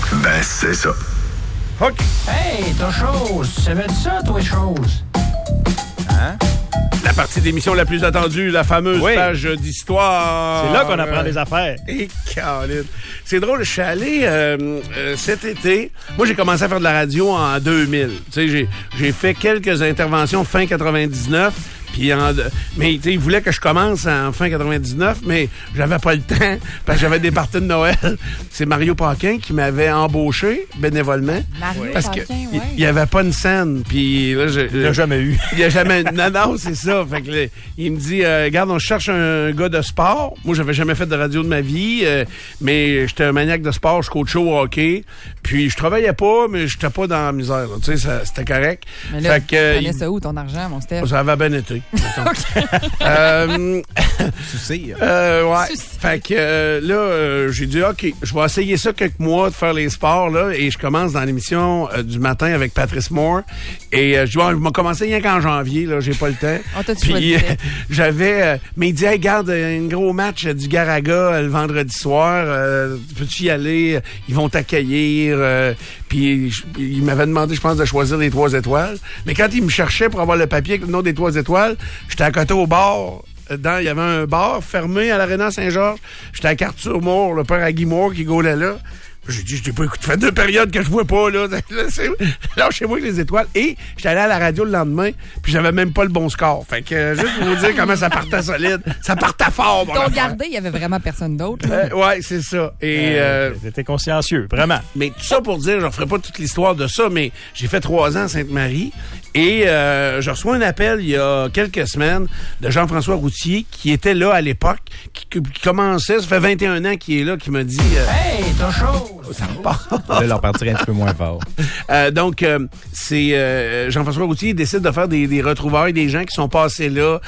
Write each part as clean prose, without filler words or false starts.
Ben, c'est ça. OK. Hey, t'as chose. Tu savais de ça, toi, chose? Hein? La partie d'émission la plus attendue, la fameuse page d'histoire. C'est là qu'on apprend des affaires. Et Caroline. C'est drôle, je suis allé cet été. Moi, j'ai commencé à faire de la radio en 2000. Tu sais, j'ai fait quelques interventions fin 99. Puis mais il voulait que je commence en fin 99, mais j'avais pas le temps parce que j'avais des parties de Noël. C'est Mario Paquin qui m'avait embauché bénévolement. Mario parce Paquin, que il y avait pas une scène. Puis là, il l'a jamais eu. Il a jamais. Non, c'est ça. Fait que là, il me dit, regarde, on cherche un gars de sport. Moi, j'avais jamais fait de radio de ma vie, mais j'étais un maniaque de sport. Je coachais au hockey. Puis je travaillais pas, mais j'étais pas dans la misère. Tu sais, c'était correct. Mais là, fait que, tu prenais ça où, ton argent, mon Steph? Ça avait bien été. Souci. Ouais. Fait que là, j'ai dit, OK, je vais essayer ça quelques mois de faire les sports, là, et je commence dans l'émission du matin avec Patrice Moore. Et je vais commencer rien qu'en janvier, là, j'ai pas le temps. Puis j'avais... mais il dit, hey, garde un gros match du Garaga le vendredi soir. Peux-tu y aller? Ils vont t'accueillir. Puis il m'avait demandé, je pense, de choisir les 3 étoiles. Mais quand il me cherchait pour avoir le papier avec le nom des 3 étoiles, j'étais à côté au bar. Il y avait un bar fermé à l'Arena Saint-Georges. J'étais à Arthur Moore, le père à Guy Moore qui gaulait là. J'ai dit, je t'ai pas écouté. Ça fait 2 périodes que je vois pas, là. Lâchez-moi avec les étoiles. Et j'étais allé à la radio le lendemain, puis j'avais même pas le bon score. Fait que, juste pour vous dire comment ça partait solide. Ça partait fort, mon Ils t'ont gardé, il y avait vraiment personne d'autre. Ouais, c'est ça. Et, t'étais consciencieux, vraiment. Mais tout ça pour dire, je ne referai pas toute l'histoire de ça, mais j'ai fait 3 ans à Sainte-Marie. Et je reçois un appel il y a quelques semaines de Jean-François Routier, qui était là à l'époque, qui commençait, ça fait 21 ans qu'il est là, qui m'a dit... Hey, t'as chaud! Ça repart. Là, leur partir un petit peu moins fort. Donc, c'est Jean-François Routier décide de faire des retrouvailles des gens qui sont passés là,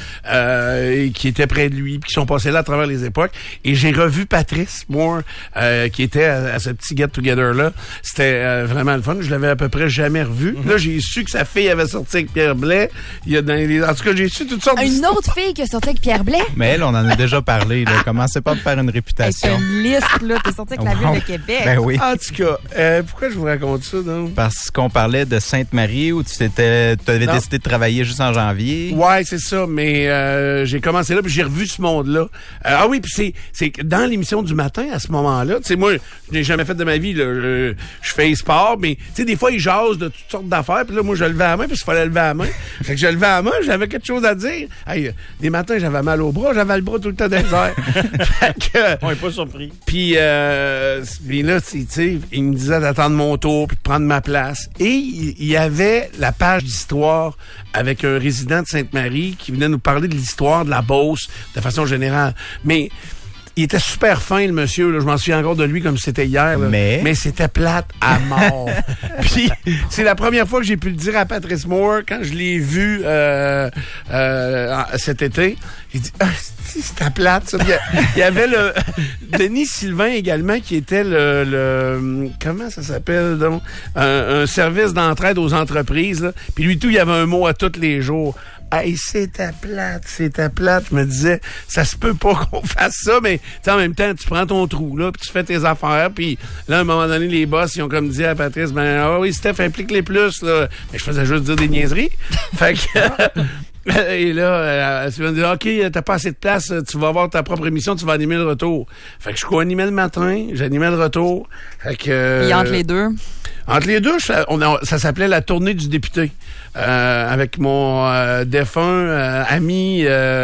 et qui étaient près de lui, puis qui sont passés là à travers les époques. Et j'ai revu Patrice Moore, qui était à ce petit get-together-là. C'était vraiment le fun. Je l'avais à peu près jamais revu. Là, j'ai su que sa fille avait sorti avec Pierre Blais. En tout cas, j'ai su toutes sortes Une autre fille qui a sorti avec Pierre Blais? Mais elle, on en a déjà parlé. Là. Commencez pas à me faire une réputation. Avec une liste, là. T'es sorti avec la ville de Québec. Ben oui. En tout cas, pourquoi je vous raconte ça, donc? Parce qu'on parlait de Sainte-Marie où tu avais décidé de travailler juste en janvier. Ouais, c'est ça, mais j'ai commencé là, puis j'ai revu ce monde-là. Ah oui, puis c'est dans l'émission du matin, à ce moment-là, tu sais, moi, je n'ai jamais fait de ma vie, là, je fais sport, mais tu sais, des fois, ils jasent de toutes sortes d'affaires, puis là, moi, je levais la main, puis il fallait lever la main. Fait que je levais la main, j'avais quelque chose à dire. Hey, des matins, j'avais mal au bras, j'avais le bras tout le temps dans les airs. Fait que... On est pas surpris. Puis là, tu sais, il me disait d'attendre mon tour puis de prendre ma place. Et il y avait la page d'histoire avec un résident de Sainte-Marie qui venait nous parler de l'histoire de la Beauce de façon générale. Mais il était super fin, le monsieur. Là. Je m'en souviens encore de lui comme si c'était hier. Là. Mais c'était plate à mort. Puis c'est la première fois que j'ai pu le dire à Patrice Moore quand je l'ai vu cet été. J'ai dit, c'était plate, ça. Il y avait le Denis Sylvain également qui était le comment ça s'appelle donc? Un service d'entraide aux entreprises. Là. Puis lui tout, il y avait un mot à tous les jours. Hey, c'était plate. Je me disais, ça se peut pas qu'on fasse ça, mais en même temps, tu prends ton trou, là, puis tu fais tes affaires, puis là, à un moment donné, les boss, ils ont comme dit à Patrice, oui, Steph, implique-les plus, là. Mais je faisais juste dire des niaiseries. Fait que... Et là, tu vas me dire, OK, t'as pas assez de place, tu vas avoir ta propre émission, tu vas animer le retour. Fait que je co-animais le matin, j'animais le retour. Fait que... Et entre les deux? Entre les deux, ça s'appelait la tournée du député. Avec mon défunt ami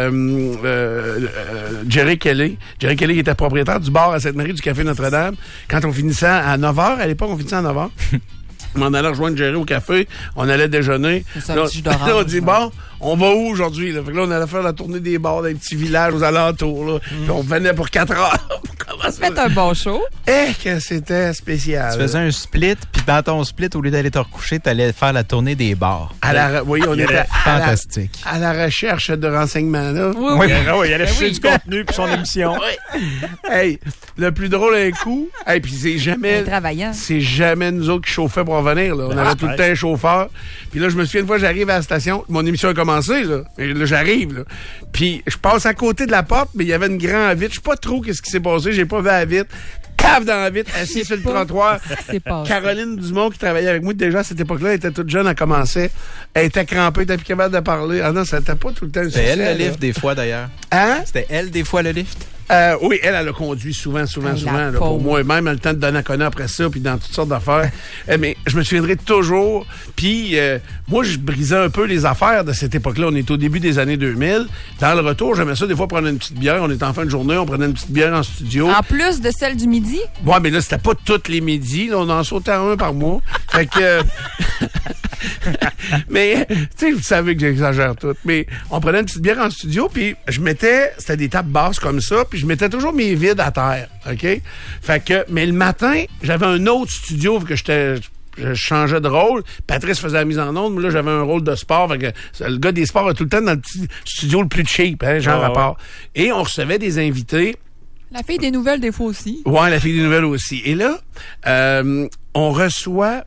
Jerry Kelly. Jerry Kelly était propriétaire du bar à Sainte-Marie du Café Notre-Dame. Quand on finissait à 9h, à l'époque, on finissait à 9h. On allait rejoindre Jerry au café, on allait déjeuner. Là, on dit, bon, on va où aujourd'hui? Fait que là, on allait faire la tournée des bars dans les petits villages aux alentours. Là. Puis on venait pour 4 heures. Faites un bon show. Que c'était spécial. Tu faisais un split, puis dans ton split, au lieu d'aller te recoucher, tu allais faire la tournée des bars. Oui, on était fantastique. À la recherche de renseignements. Là. Oui, il allait chercher du contenu pour son émission. Oui. Hey, le plus drôle un coup, puis c'est jamais nous autres qui chauffaient pour venir. Là. On avait tout le temps un chauffeur. Puis là, je me souviens une fois, j'arrive à la station, mon émission a commencé, là. Et là, j'arrive, là. Puis je passe à côté de la porte, mais il y avait une grande vitre. Je sais pas trop qu'est-ce qui s'est passé, j'ai pas vu la vitre. cave dans la vitre, assis sur le trottoir. C'est pas Caroline Dumont, qui travaillait avec moi déjà à cette époque-là, elle était toute jeune, elle commençait. Elle était crampée, elle était plus capable de parler. Ah non, ça n'était pas tout le temps un C'était succès, elle le là. lift des fois, d'ailleurs. Hein? C'était elle des fois le lift. Oui, elle a conduit souvent, la là, pauvre. pour moi. Même le temps de Donnacona après ça, puis dans toutes sortes d'affaires. Mais je me souviendrai toujours. Puis, moi, je brisais un peu les affaires de cette époque-là. On est au début des années 2000. Dans le retour, j'aimais ça des fois prendre une petite bière. On était en fin de journée, on prenait une petite bière en studio. En plus de celle du midi? Ouais, mais là, c'était pas toutes les midis. Là, on en sautait un par mois. Fait que... mais, tu sais, vous savez que j'exagère tout. Mais on prenait une petite bière en studio, puis je mettais... C'était des tables basses comme ça, puis je mettais toujours mes vides à terre, OK? Fait que... Mais le matin, j'avais un autre studio, vu que je changeais de rôle. Patrice faisait la mise en onde, mais là, j'avais un rôle de sport. Fait que le gars des sports a tout le temps dans le petit studio le plus cheap, hein, genre rapport. Et on recevait des invités. La fille des nouvelles, des fois aussi. Ouais, la fille des nouvelles aussi. Et là, on reçoit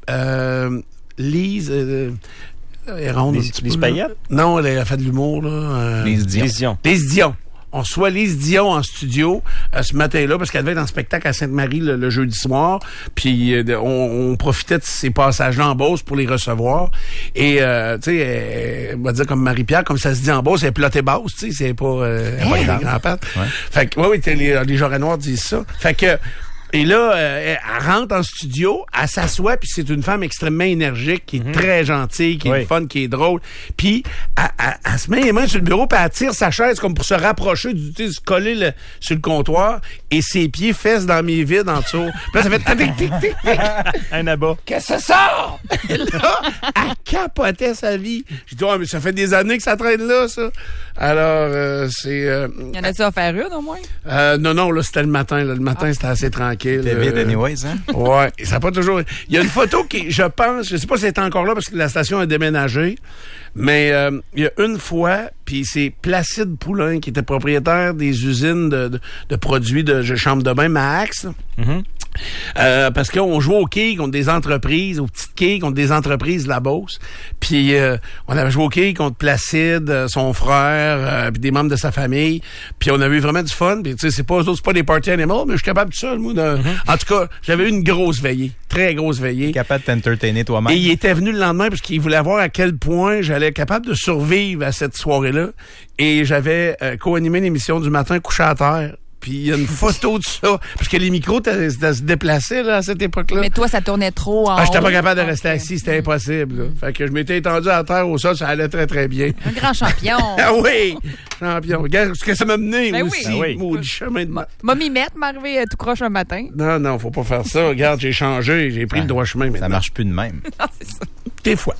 Lise... elle est ronde un petit peu, Lise Payette? Non, elle a fait de l'humour, là. Lise Dion. Lise Dion. On reçoit Lise Dion en studio ce matin-là parce qu'elle devait être en spectacle à Sainte-Marie le jeudi soir. Puis on profitait de ces passages-là en Beauce pour les recevoir. Et tu sais, on va dire comme Marie-Pierre, comme ça se dit en Beauce, elle est plotée basse, tu sais, c'est pas des grands pattes. Ouais. Fait que oui, les Jarrets noirs disent ça. Fait que et là, elle rentre en studio, elle s'assoit, puis c'est une femme extrêmement énergique, qui est très gentille, qui est fun, qui est drôle. Puis elle se met les mains sur le bureau, puis elle tire sa chaise comme pour se rapprocher, se coller sur le comptoir, et ses pieds fessent dans mes vides en dessous. Puis là, ça fait tic-tic-tic-tic. Un abat. Qu'est-ce que c'est ça? Là, elle capotait sa vie. J'ai dit, mais ça fait des années que ça traîne là, ça. Alors, c'est... Y en a-tu à faire une, au moins? Non, là, c'était le matin. Là. Le matin, c'était assez tranquille. C'était vide, anyways, hein? Ouais, et ça n'a pas toujours... Il y a une photo qui, je pense, je sais pas si elle est encore là parce que la station a déménagé, mais il y a une fois, puis c'est Placide Poulain qui était propriétaire des usines de produits de chambre de bain Max. Parce qu'on jouait au quilles contre des entreprises, aux petites quilles contre des entreprises de la Beauce. Puis on avait joué au quilles contre Placide, son frère, puis des membres de sa famille. Puis on avait eu vraiment du fun. Puis tu sais, c'est pas des party animals, mais je suis capable de ça, moi. En tout cas, j'avais eu une grosse veillée, très grosse veillée. Capable de t'entertainer toi-même. Et il était venu le lendemain parce qu'il voulait voir à quel point j'allais être capable de survivre à cette soirée-là. Et j'avais co-animé l'émission du matin couché à terre. Puis il y a une photo de ça. Parce que les micros, se déplaçaient là, à cette époque-là. Mais toi, ça tournait trop en j'étais haut. pas capable de rester assis, c'était impossible. Là. Fait que je m'étais étendu à terre au sol, ça allait très, très bien. Un grand champion. Ah oui! Champion. Regarde ce que ça m'a mené Ben aussi. oui. Maudit chemin de M'a m'y mettre, m'arriver tout croche un matin. Non, faut pas faire ça. Regarde, j'ai changé, j'ai pris le droit chemin maintenant. Ça marche plus de même. Non, c'est ça. Des fois.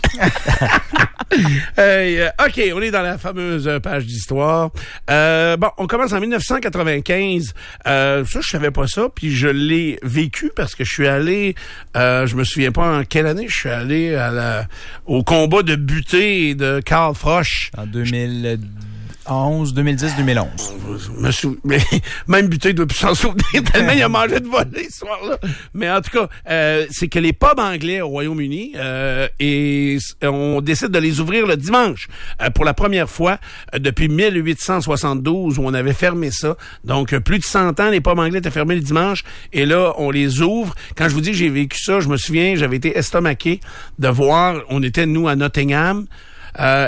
OK, on est dans la fameuse page d'histoire. Bon, on commence en 1995. Ça, je savais pas ça, puis je l'ai vécu parce que je suis allé, je me souviens pas en quelle année, je suis allé au combat de butée de Karl Frosch. En 2011, 2010, 2011. Mais même Buté doit plus s'en souvenir tellement il a mangé de voler ce soir-là. Mais en tout cas, c'est que les pubs anglais au Royaume-Uni et on décide de les ouvrir le dimanche pour la première fois depuis 1872 où on avait fermé ça. Donc plus de 100 ans, les pubs anglais étaient fermés le dimanche et là on les ouvre. Quand je vous dis que j'ai vécu ça, je me souviens, j'avais été estomaqué de voir, on était nous à Nottingham. À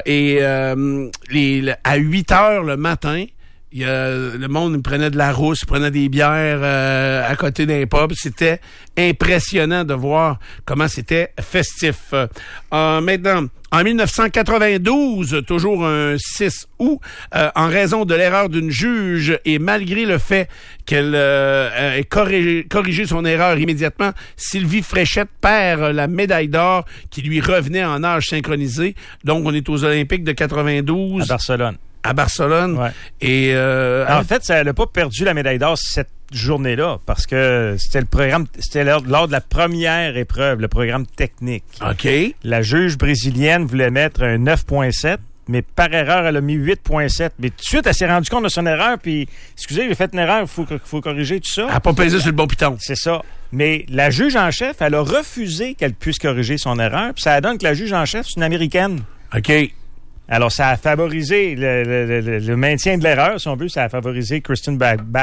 8 heures le matin, le monde prenait de la rousse, prenait des bières à côté d'un pub. C'était impressionnant de voir comment c'était festif. Maintenant, en 1992, toujours un 6 août, en raison de l'erreur d'une juge et malgré le fait qu'elle ait corrigé son erreur immédiatement, Sylvie Fréchette perd la médaille d'or qui lui revenait en âge synchronisé. Donc, on est aux Olympiques de 92. À Barcelone. À Barcelone. Ouais. Et en fait, elle n'a pas perdu la médaille d'or cette journée-là parce que c'était le programme, c'était lors de la première épreuve, le programme technique. OK. La juge brésilienne voulait mettre un 9.7, mais par erreur, elle a mis 8.7. Mais tout de suite, elle s'est rendue compte de son erreur, puis excusez, j'ai fait une erreur, il faut corriger tout ça. Elle n'a pas pesé sur le bon piton. C'est ça. Mais la juge en chef, elle a refusé qu'elle puisse corriger son erreur, puis ça donne que la juge en chef, c'est une Américaine. OK. Alors, ça a favorisé le maintien de l'erreur, si on veut. Ça a favorisé Kristen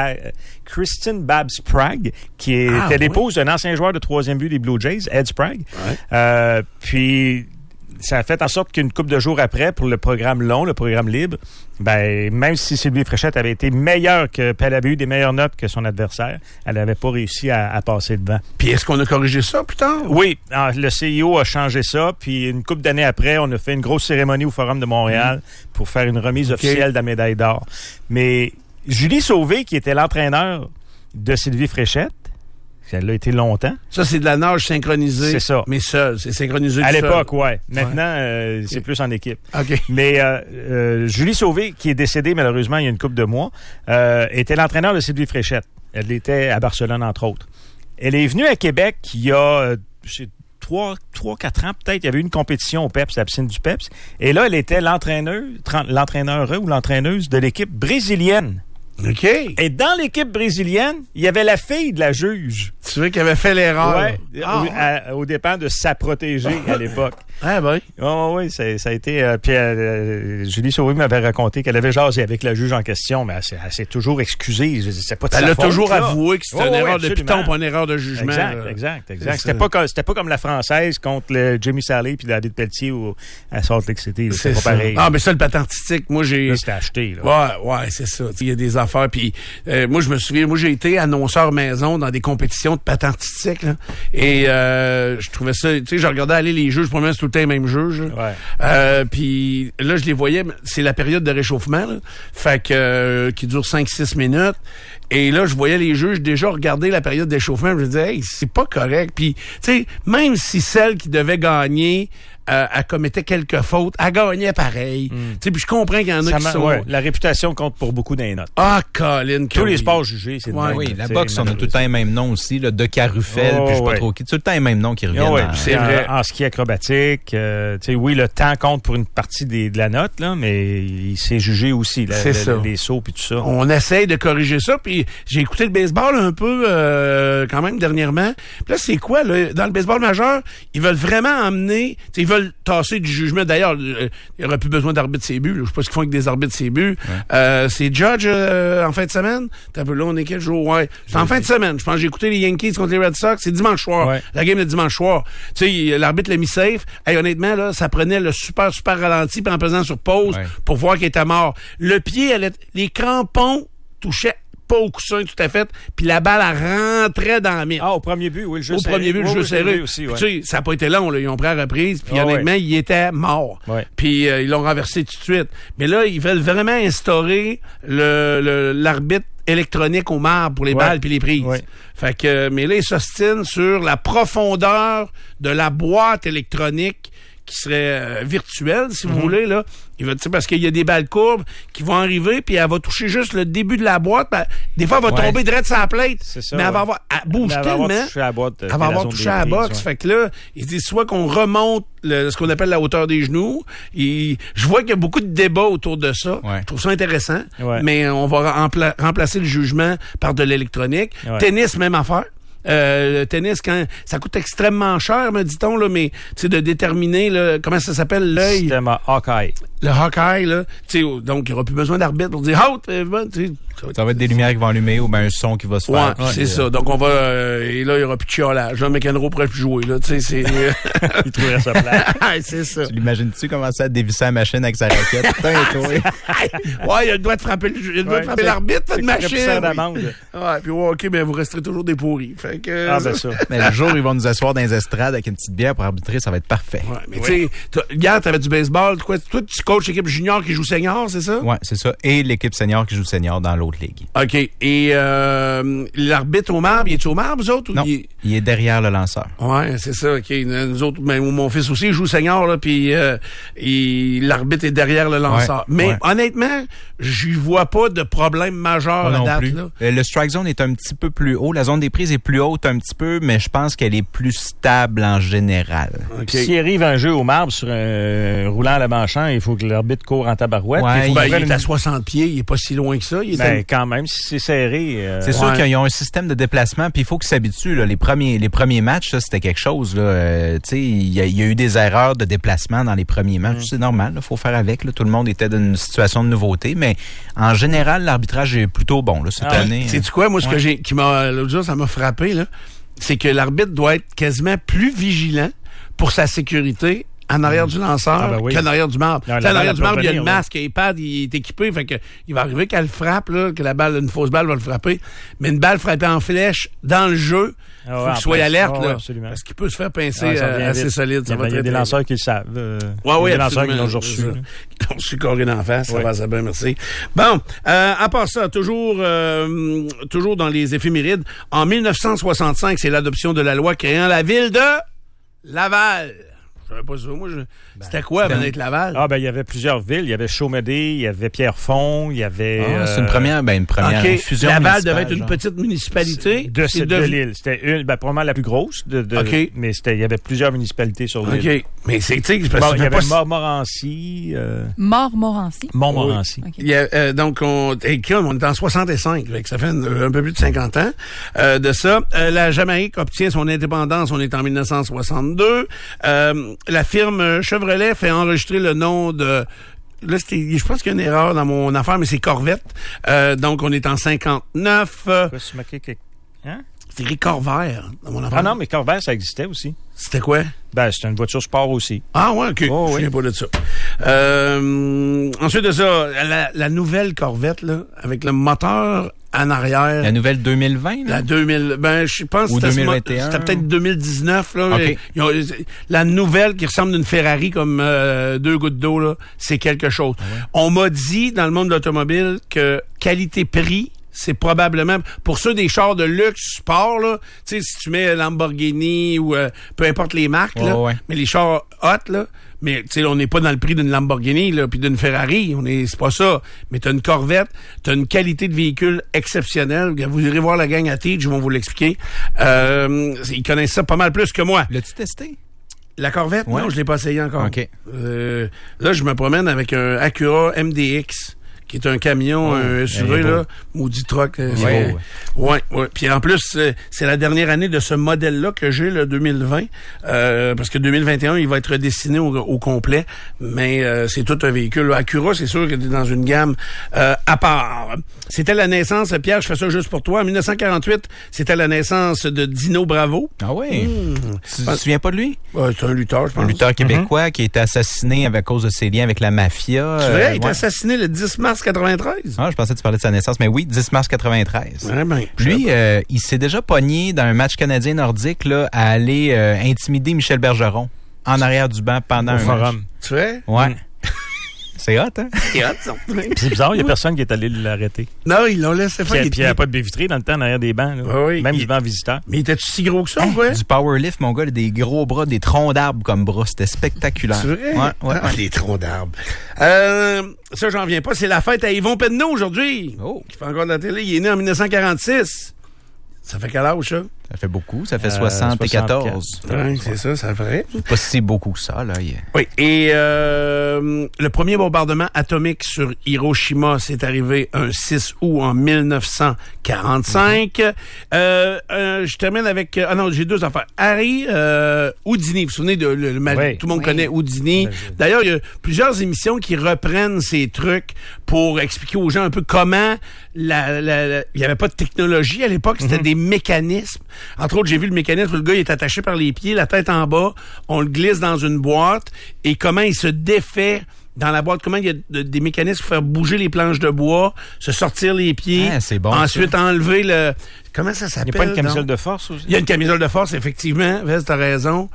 Babs Sprague, qui était l'épouse d'un ancien joueur de troisième but des Blue Jays, Ed Sprague. Ouais. Puis, ça a fait en sorte qu'une couple de jours après, pour le programme long, le programme libre, ben même si Sylvie Fréchette avait été meilleure elle avait eu des meilleures notes que son adversaire, elle n'avait pas réussi à passer devant. Puis est-ce qu'on a corrigé ça plus tard? Oui, le CIO a changé ça, puis une couple d'années après, on a fait une grosse cérémonie au Forum de Montréal pour faire une remise officielle de la médaille d'or. Mais Julie Sauvé, qui était l'entraîneur de Sylvie Fréchette, elle a été longtemps. Ça, c'est de la nage synchronisée. C'est ça. Mais seul. C'est synchronisé à du l'époque, seul. ouais. Maintenant, c'est plus en équipe. OK. Mais Julie Sauvé, qui est décédée malheureusement il y a une couple de mois, était l'entraîneur de Sylvie Fréchette. Elle était à Barcelone, entre autres. Elle est venue à Québec il y a 3-4 ans, peut-être. Il y avait eu une compétition au PEPS, la piscine du PEPS. Et là, elle était l'entraîneur ou l'entraîneuse de l'équipe brésilienne. OK. Et dans l'équipe brésilienne, il y avait la fille de la juge. Tu veux qu'elle avait fait l'erreur? Oui, au dépend de sa protégée à l'époque. Ah ben. Oui, ça a été... puis Julie Sauvé m'avait raconté qu'elle avait jasé avec la juge en question, mais elle s'est toujours excusée. C'est pas de elle sa a faute, toujours là. avoué que c'était une erreur de piton, pas une erreur de jugement. Exact. C'était pas comme la Française contre le Jimmy Salley puis David Pelletier à Salt Lake City. C'est pas pareil. Ah, mais ça, le patin artistique, moi, j'ai... Là, c'était acheté, là. Ouais, c'est ça. Il y a des affaires. Puis moi, je me souviens, j'ai été annonceur maison dans des compétitions de patin artistique, là. Et je trouvais ça... Tu sais, je regardais aller les juges. Pour moi, c'est tout le temps les mêmes juges. Ouais. Puis là, je les voyais. C'est la période de réchauffement, là. Fait que... qui dure 5-6 minutes. Et là, je voyais les juges déjà regarder la période d'échauffement. Je me disais, hey, c'est pas correct. Puis, tu sais, même si celle qui devait gagner... elle commettait quelques fautes, elle gagnait pareil. Tu sais, puis je comprends qu'il y en a qui sont... Ouais, la réputation compte pour beaucoup des notes. Ah, Colin. Tous les sports jugés, c'est même. Oui, la boxe, on a tout le temps les mêmes noms aussi, là, de Carufel, puis je sais pas trop qui. Tout le temps les mêmes noms qui reviennent. Oui, c'est vrai. En ski acrobatique, tu sais, oui, le temps compte pour une partie de la note, là, mais c'est jugé aussi, les sauts puis tout ça. On essaye de corriger ça, puis j'ai écouté le baseball un peu quand même dernièrement. Puis là, c'est quoi, là? Dans le baseball majeur, ils veulent vraiment emmener... Ils veulent tasser du jugement. D'ailleurs, il n'y aurait plus besoin d'arbitre ses buts. Je sais pas ce qu'ils font avec des arbitres ses buts. Ouais. C'est Judge en fin de semaine. Là, on est quel jour? Ouais. C'est en fin de semaine. Je pense que j'ai écouté les Yankees contre les Red Sox. C'est dimanche soir. Ouais. La game de dimanche soir. Tu sais, l'arbitre l'a mis safe. Hey, honnêtement, là, ça prenait le super ralenti puis en pesant sur pause pour voir qu'il était mort. Le pied, les crampons touchaient pas au coussin tout à fait, puis la balle elle rentrait dans la mine. Ah, au premier but, oui, le jeu serré. Au premier but, le jeu serré. Aussi, tu sais, ça n'a pas été long, là. Ils ont pris la reprise, puis honnêtement, il était mort. Ouais. Puis ils l'ont renversé tout de suite. Mais là, ils veulent vraiment instaurer l'arbitre électronique au marbre pour les balles puis les prises. Ouais. Fait que, mais là, ils s'ostinent sur la profondeur de la boîte électronique qui serait virtuelle, si vous voulez, là. Il va, parce qu'il y a des balles courbes qui vont arriver, puis elle va toucher juste le début de la boîte. Ben, des fois, elle va tomber direct sur la plate. C'est ça, mais elle va avoir, elle bouge tellement. Elle va avoir touché à la boxe. Fait que là, ils disent soit qu'on remonte ce qu'on appelle la hauteur des genoux. Je vois qu'il y a beaucoup de débats autour de ça. Ouais. Je trouve ça intéressant. Ouais. Mais on va remplacer le jugement par de l'électronique. Ouais. Tennis, même affaire. Le tennis, quand ça coûte extrêmement cher, me dit-on, là, mais c'est de déterminer là, comment ça s'appelle, l'œil. Système Hawkeye. Le Hawkeye, là. Donc, il n'y aura plus besoin d'arbitre pour dire out. Ça va être des lumières qui vont allumer ou bien un son qui va se faire. Ouais, c'est ça. Donc, on va. Et là, il n'y aura plus de chiolage. Jean McEnroe pourrait plus jouer, là. Tu sais, c'est. Il trouverait ça plat. C'est ça. Tu l'imagines-tu commencer à dévisser la machine avec sa raquette? Putain, toi. Ouais, il a le droit de frapper l'arbitre, cette machine. Ouais, puis OK, ben, vous resterez toujours des pourris. Fait que. Ah, ben ça. Mais le jour où ils vont nous asseoir dans les estrades avec une petite bière pour arbitrer, ça va être parfait. Ouais, mais tu sais, hier, t'avais du baseball. Toi, tu coaches l'équipe junior qui joue senior, c'est ça? Ouais, c'est ça. Et l'équipe senior qui joue senior dans l'autre ligue. OK. Et l'arbitre au marbre, il est au marbre, vous autres? Ou non, il est derrière le lanceur. Ouais, c'est ça. OK. Nous autres, ben, mon fils aussi, il joue senior, là, puis l'arbitre est derrière le lanceur. Ouais, mais honnêtement, j'y vois pas de problème majeur à date. Là. Le strike zone est un petit peu plus haut. La zone des prises est plus haute un petit peu, mais je pense qu'elle est plus stable en général. Okay. S'il arrive un jeu au marbre sur un roulant à la Manchant, il faut que l'arbitre court en tabarouette. Ouais, il est à 60 pieds, il est pas si loin que ça. Quand même, si c'est serré... C'est sûr qu'ils ont un système de déplacement, puis il faut qu'ils s'habituent. Là. Les premiers matchs, ça, c'était quelque chose. Il y a eu des erreurs de déplacement dans les premiers matchs. C'est normal, il faut faire avec. Là. Tout le monde était dans une situation de nouveauté, mais en général, l'arbitrage est plutôt bon là, cette année. C'est quoi, moi, l'autre jour, ça m'a frappé, là, c'est que l'arbitre doit être quasiment plus vigilant pour sa sécurité en arrière du lanceur qu'en arrière du marbre. En arrière du marbre, il y a le masque, l'iPad, il est équipé, fait que il va arriver qu'elle frappe, là, que une fausse balle va le frapper, mais une balle frappée en flèche dans le jeu, faut qu'il soit alerte, là, parce qu'il peut se faire pincer assez solide. Il y a des lanceurs qui le savent. Des lanceurs qui l'ont déjà reçu. Ils l'ont reçu carré d'en face, ça va bien, merci. Bon, à part ça, toujours dans les éphémérides, en 1965, c'est l'adoption de la loi créant la ville de Laval. Je savais pas ça. Moi, c'était quoi, Venette Laval? Il y avait plusieurs villes. Il y avait Chaumédé, il y avait Pierrefonds, il y avait... c'est une première fusion Laval devait être une petite municipalité? De l'île. C'était probablement la plus grosse. Mais il y avait plusieurs municipalités sur l'île. OK. Mais c'est, tu sais... Il y avait Montmorency. Montmorency? Montmorency. Okay. Donc, on est en 65. Ça fait un peu plus de 50 ans de ça. La Jamaïque obtient son indépendance. On est en 1962. La firme Chevrolet fait enregistrer le nom de... Là, je pense qu'il y a une erreur dans mon affaire, mais c'est Corvette. Donc, on est en 59. C'est écrit Corvair dans mon affaire. Ah non, mais Corvair, ça existait aussi. C'était quoi? C'était une voiture sport aussi. Ah ouais, OK. Je viens pas de ça. Ensuite de ça, la nouvelle Corvette, là, avec le moteur en arrière. La nouvelle 2020, là? La 2000, je pense que c'était peut-être 2019, là. Okay. La nouvelle qui ressemble d'une Ferrari comme 2 gouttes d'eau, là, c'est quelque chose. Ah ouais. On m'a dit, dans le monde de l'automobile, que qualité-prix, c'est probablement, pour ceux des chars de luxe sport, là, tu sais, si tu mets Lamborghini ou peu importe les marques, là, mais les chars hot, là, mais tu sais, on n'est pas dans le prix d'une Lamborghini, là, puis d'une Ferrari, c'est pas ça. Mais t'as une Corvette, t'as une qualité de véhicule exceptionnelle. Vous irez voir la gang à Teach, ils vont vous l'expliquer. Ils connaissent ça pas mal plus que moi. L'as-tu testé? La Corvette? Ouais. Non, je l'ai pas essayé encore. OK. Là, je me promène avec un Acura MDX. Qui est un camion, un SUV, là, maudit truck. Ouais. Puis en plus, c'est la dernière année de ce modèle-là que j'ai, le 2020, parce que 2021, il va être dessiné au complet, mais c'est tout un véhicule. Acura, c'est sûr que t'es dans une gamme à part. C'était la naissance, Pierre, je fais ça juste pour toi. En 1948, c'était la naissance de Dino Bravo. Ah oui? Tu te souviens pas de lui? C'est un lutteur, je pense. Un lutteur québécois qui a été assassiné à cause de ses liens avec la mafia. C'est vrai, il a été assassiné le 10 mars 93. Ah, je pensais que tu parlais de sa naissance, mais oui, 10 mars 93. Ouais, lui, il s'est déjà pogné dans un match canadien nordique là, à aller intimider Michel Bergeron en arrière du banc pendant un match. Tu sais? Ouais. C'est hot, hein? C'est hot, ça. C'est bizarre, il n'y a personne qui est allé l'arrêter. Non, ils l'ont laissé faire. Puis il n'y avait pas de baie vitrée dans le temps, derrière des bancs. Là. Oui, même du banc visiteur. Mais il était-tu si gros que ça, quoi? Du powerlift, mon gars, des gros bras, des troncs d'arbres comme bras. C'était spectaculaire. C'est vrai? Ouais. Des troncs d'arbres. Ça, j'en viens pas. C'est la fête à Yvon Penneau aujourd'hui. Qui fait encore de la télé. Il est né en 1946. Ça fait quel âge, ça? Ça fait beaucoup. Ça fait 74. Oui, c'est ça, ça fait. Pas si beaucoup que ça, là. Oui. Et le premier bombardement atomique sur Hiroshima, c'est arrivé un 6 août en 1945. Je termine avec... j'ai deux affaires. Harry Houdini. Vous vous souvenez de tout le monde connaît Houdini. D'ailleurs, il y a plusieurs émissions qui reprennent ces trucs pour expliquer aux gens un peu comment il n'y avait pas de technologie à l'époque, c'était des mécanismes. Entre autres, j'ai vu le mécanisme où le gars il est attaché par les pieds, la tête en bas, on le glisse dans une boîte et comment il se défait dans la boîte, comment il y a des mécanismes pour faire bouger les planches de bois, se sortir les pieds, c'est bon, ensuite enlever le... Comment ça s'appelle? Il n'y a pas une camisole de force aussi? Il y a une camisole de force, effectivement. Vest, t'as raison.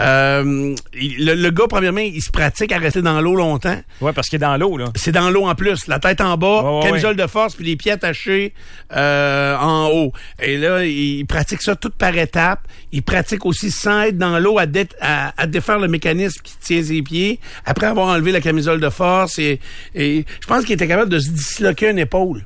Le gars, premièrement, il se pratique à rester dans l'eau longtemps. Oui, parce qu'il est dans l'eau, là. C'est dans l'eau en plus. La tête en bas, camisole de force, puis les pieds attachés en haut. Et là, il pratique ça tout par étapes. Il pratique aussi sans être dans l'eau à défaire le mécanisme qui tient ses pieds. Après avoir enlevé la camisole de force, et je pense qu'il était capable de se disloquer une épaule.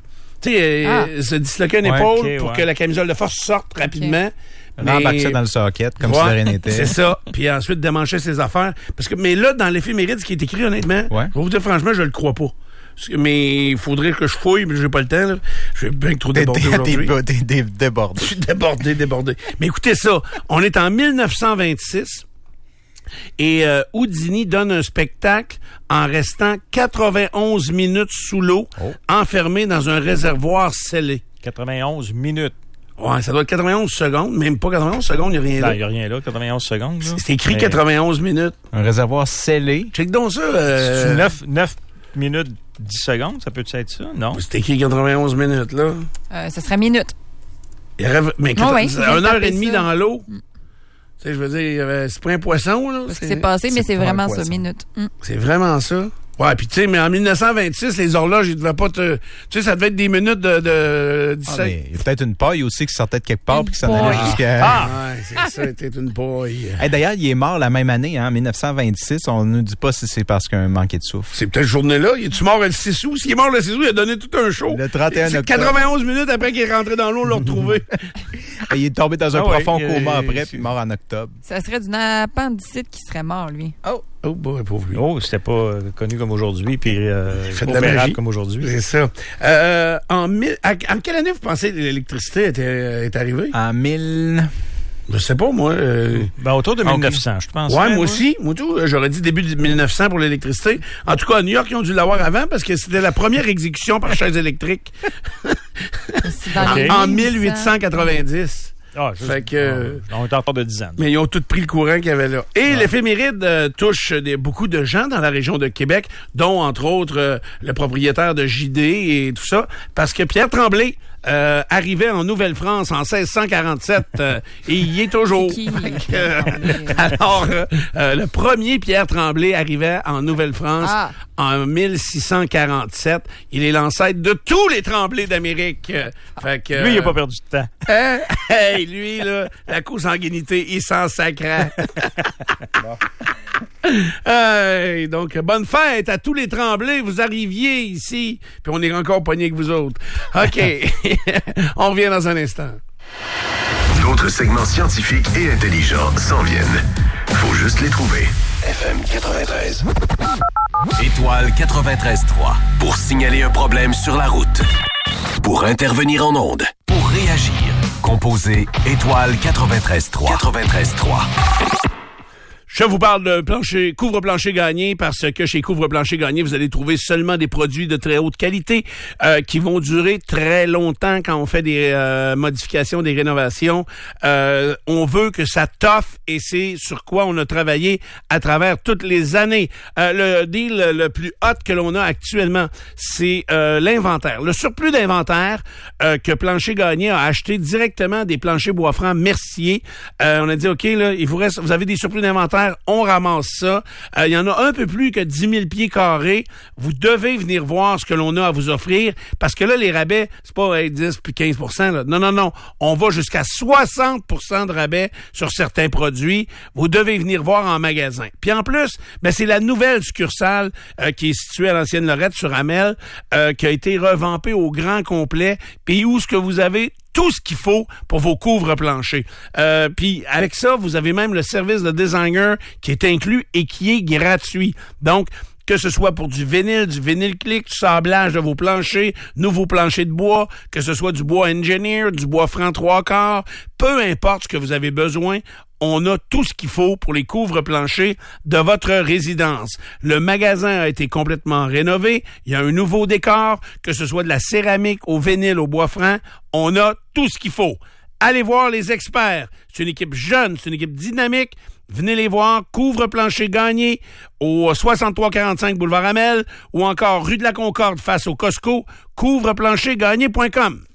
tu sais, se disloquer une épaule pour ouais. que la camisole de force sorte rapidement. Rembarque ça dans le socket, comme si de rien n'était. C'est ça. Puis ensuite, démancher ses affaires. Mais là, dans l'éphéméride, ce qui est écrit, honnêtement, je vais vous dire franchement, je le crois pas. Mais il faudrait que je fouille, mais j'ai pas le temps, là. Je vais bien trop déborder aujourd'hui. T'es débordé. Je suis débordé. Mais écoutez ça, on est en 1926 et Houdini donne un spectacle en restant 91 minutes sous l'eau, enfermé dans un réservoir scellé. 91 minutes. Ouais, ça doit être 91 secondes, même pas 91 secondes, il n'y a rien là. Il n'y a rien là, 91 secondes. Là. C'est écrit 91 minutes. Un réservoir scellé. Check donc ça. C'est 9 minutes 10 secondes, ça peut être ça? Non. C'est écrit 91 minutes, là. Ça serait minutes. Mais 1h30 dans l'eau. Tu sais, je veux dire, c'est pas un poisson, là. C'est passé, mais c'est vraiment ça, minutes. C'est vraiment ça. Ouais, puis tu sais, mais en 1926, les horloges, ils devaient pas te... Tu sais, ça devait être des minutes de 17. Mais il y a peut-être une paille aussi qui sortait de quelque part puis qui s'en allait jusqu'à... Ouais, c'est ça, c'était une paille. D'ailleurs, il est mort la même année, en 1926. On ne nous dit pas si c'est parce qu'il manquait de souffle. C'est peut-être cette journée-là. Il est-tu mort le 6 août? S'il est mort le 6 août, il a donné tout un show. Le 31 octobre. 91 minutes après qu'il est rentré dans l'eau, on l'a retrouvé. Il est tombé dans un profond coma après, puis mort en octobre. Ça serait d'une appendicite qui serait mort, lui. Oh, boy, pauvre lui. Oh, c'était pas connu comme aujourd'hui, puis fait de la magie comme aujourd'hui. C'est ça. En quelle année vous pensez que l'électricité est arrivée? En 1000... Je sais pas, moi. Autour de 1900, je pense. Ouais, moi aussi. Moi, tout. J'aurais dit début de 1900 pour l'électricité. En tout cas, à New York, ils ont dû l'avoir avant parce que c'était la première exécution par chaise électrique. En 1890. Fait que, on est encore de 10 ans. Mais ils ont tous pris le courant qu'il y avait là. Et l'éphéméride touche beaucoup de gens dans la région de Québec, dont, entre autres, le propriétaire de JD et tout ça, parce que Pierre Tremblay arrivait en Nouvelle-France en 1647 et il y est toujours. C'est qui, alors, le premier Pierre Tremblay arrivait en Nouvelle-France en 1647. Il est l'ancêtre de tous les Tremblay d'Amérique. Fait que, lui, il n'a pas perdu de temps. Hey, lui, là, la consanguinité, il s'en sacrait. Donc, bonne fête à tous les Tremblay. Vous arriviez ici, puis on est encore pognés que vous autres. OK. On revient dans un instant. D'autres segments scientifiques et intelligents s'en viennent. Faut juste les trouver. FM 93. Étoile 93.3. Pour signaler un problème sur la route. Pour intervenir en ondes. Pour réagir. Composez étoile 93.3. 93.3. Je vous parle de couvre-plancher gagné parce que chez Couvre-plancher gagné, vous allez trouver seulement des produits de très haute qualité qui vont durer très longtemps quand on fait des modifications, des rénovations. On veut que ça toffe et c'est sur quoi on a travaillé à travers toutes les années. Le deal le plus hot que l'on a actuellement, c'est l'inventaire. Le surplus d'inventaire que Plancher Gagné a acheté directement des planchers bois francs Mercier. On a dit, OK, là, vous avez des surplus d'inventaire, on ramasse ça. Il y en a un peu plus que 10 000 pieds carrés. Vous devez venir voir ce que l'on a à vous offrir parce que là, les rabais, c'est pas 10 puis 15 %. Là. Non. On va jusqu'à 60 % de rabais sur certains produits. Vous devez venir voir en magasin. Puis en plus, c'est la nouvelle succursale qui est située à l'ancienne Lorette sur Hamel qui a été revampée au grand complet. Puis où ce que vous avez tout ce qu'il faut pour vos couvre-planchers. Puis avec ça, vous avez même le service de designer qui est inclus et qui est gratuit. Donc, que ce soit pour du vinyle click, du sablage de vos planchers, nouveaux planchers de bois, que ce soit du bois engineer, du bois franc 3/4, peu importe ce que vous avez besoin, on a tout ce qu'il faut pour les couvre-planchers de votre résidence. Le magasin a été complètement rénové. Il y a un nouveau décor, que ce soit de la céramique au vinyle, au bois franc. On a tout ce qu'il faut. Allez voir les experts. C'est une équipe jeune, c'est une équipe dynamique. Venez les voir. Couvre-plancher Gagné au 6345 boulevard Hamel ou encore rue de la Concorde face au Costco. Couvre-planchergagné.com.